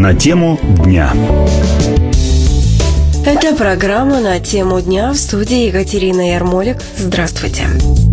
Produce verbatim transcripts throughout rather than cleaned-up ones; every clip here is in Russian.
На тему дня. Это программа «На тему дня», в студии Екатерина Ярмолик. Здравствуйте.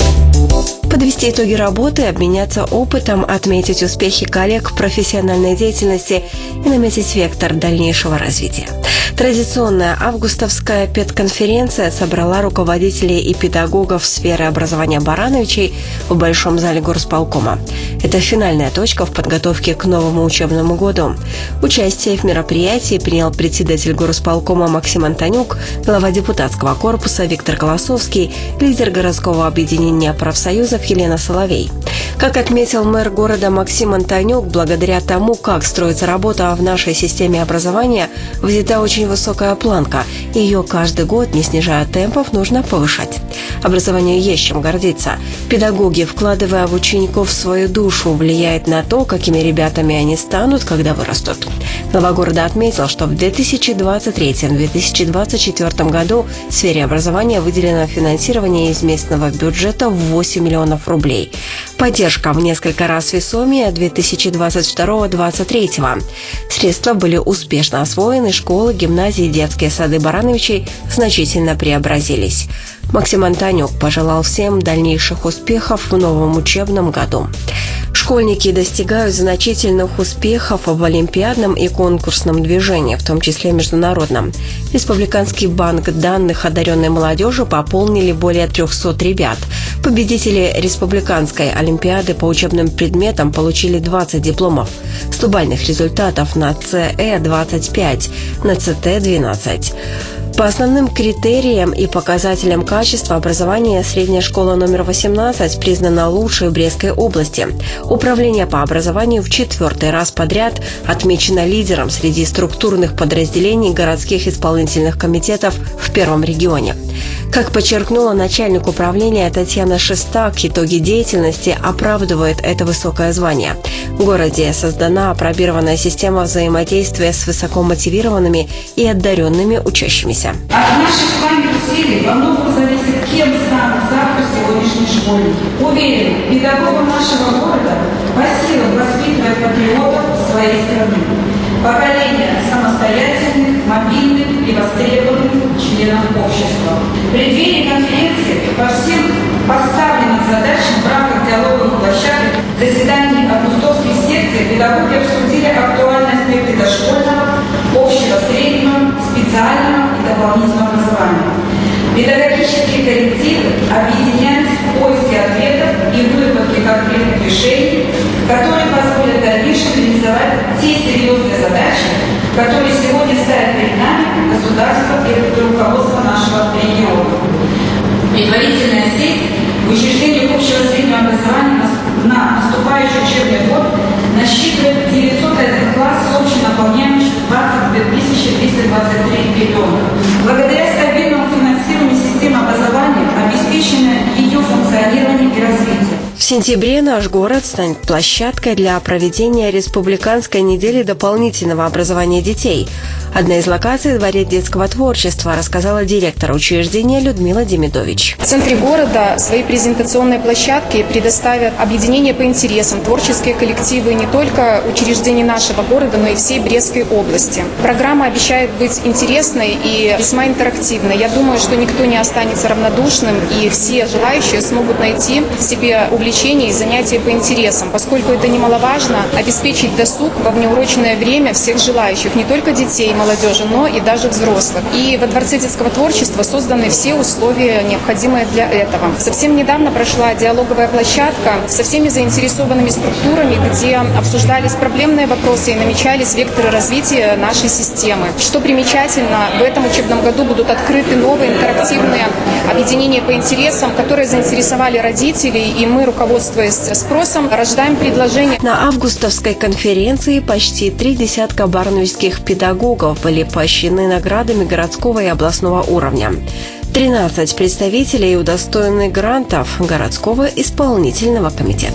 Подвести итоги работы, обменяться опытом, отметить успехи коллег в профессиональной деятельности и наметить вектор дальнейшего развития. Традиционная августовская педконференция собрала руководителей и педагогов сферы образования Барановичей в Большом зале горосполкома. Это финальная точка в подготовке к новому учебному году. Участие в мероприятии принял председатель горосполкома Максим Антонюк, глава депутатского корпуса Виктор Колосовский, лидер городского объединения профсоюзов Елена Соловей. Как отметил мэр города Максим Антонюк, благодаря тому, как строится работа в нашей системе образования, взята очень высокая планка. Ее каждый год, не снижая темпов, нужно повышать. Образованию есть чем гордиться. Педагоги, вкладывая в учеников свою душу, влияют на то, какими ребятами они станут, когда вырастут. Глава города отметил, что в две тысячи двадцать третьем — две тысячи двадцать четвёртом году в сфере образования выделено финансирование из местного бюджета в восемь миллионов рублей. Поддержка в несколько раз весомее две тысячи двадцать второго — две тысячи двадцать третьего. Средства были успешно освоены, школы, гимназии, детские сады Барановичей значительно преобразились. Максим Антонюк пожелал всем дальнейших успехов в новом учебном году. Школьники достигают значительных успехов в олимпиадном и конкурсном движении, в том числе международном. Республиканский банк данных одаренной молодежи пополнили более трехсот ребят. Победители республиканской олимпиады по учебным предметам получили двадцать дипломов. сто бальных результатов на ЦЭ – двадцать пять, на ЦТ – двенадцать. По основным критериям и показателям качества образования средняя школа номер восемнадцать признана лучшей в Брестской области. Управление по образованию в четвертый раз подряд отмечено лидером среди структурных подразделений городских исполнительных комитетов в первом регионе. Как подчеркнула начальник управления Татьяна Шестак, итоги деятельности оправдывают это высокое звание. В городе создана апробированная система взаимодействия с высокомотивированными и одаренными учащимися. От наших с вами усилий во многом зависит, кем станут завтра сегодняшние школьники. Уверен, педагогам нашего города по силам воспитывать патриотов своей страны. Поколение самостоятельных, мобильных и востребованных членов общества. В преддверии конференции по всем поставленным задачам в рамках диалоговых площадок в заседании августовской секции педагоги обсудили актуальные аспекты дошкольного, общего, среднего, специального и дополнительного образования. Педагогические коллективы объединяются в поиске ответов и выработке конкретных решений, которые позволят в дальнейшем реализовать те серьезные задачи, которые сегодня ставят перед нами государство и руководство нашего региона. Предварительная сеть в учреждениях общего среднего образования на наступающий учебный год насчитывает девятьсот один класс с общей наполняемостью двадцать две тысячи триста двадцать три ребенка. Благодаря стабильному финансированию системы образования обеспечено ее функционирование и развитие. В сентябре наш город станет площадкой для проведения Республиканской недели дополнительного образования детей. Одна из локаций – Дворец детского творчества, рассказала директор учреждения Людмила Демидович. В центре города свои презентационные площадки предоставят объединения по интересам, творческие коллективы не только учреждений нашего города, но и всей Брестской области. Программа обещает быть интересной и весьма интерактивной. Я думаю, что никто не останется равнодушным, и все желающие смогут найти в себе увлечения и занятия по интересам, поскольку это немаловажно обеспечить досуг во внеурочное время всех желающих, не только детей, молодежи, но и даже взрослых. И во Дворце детского творчества созданы все условия, необходимые для этого. Совсем недавно прошла диалоговая площадка со всеми заинтересованными структурами, где обсуждались проблемные вопросы и намечались векторы развития нашей системы. Что примечательно, в этом учебном году будут открыты новые интерактивные объединения по интересам, которые заинтересовали родителей, и мы, руководствуясь спросом, рождаем предложение. На августовской конференции почти три десятка барновичских педагогов были поощрены наградами городского и областного уровня. тринадцать представителей удостоены грантов городского исполнительного комитета.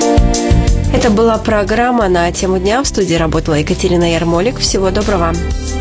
Это была программа «На тему дня». В студии работала Екатерина Ярмолик. Всего доброго.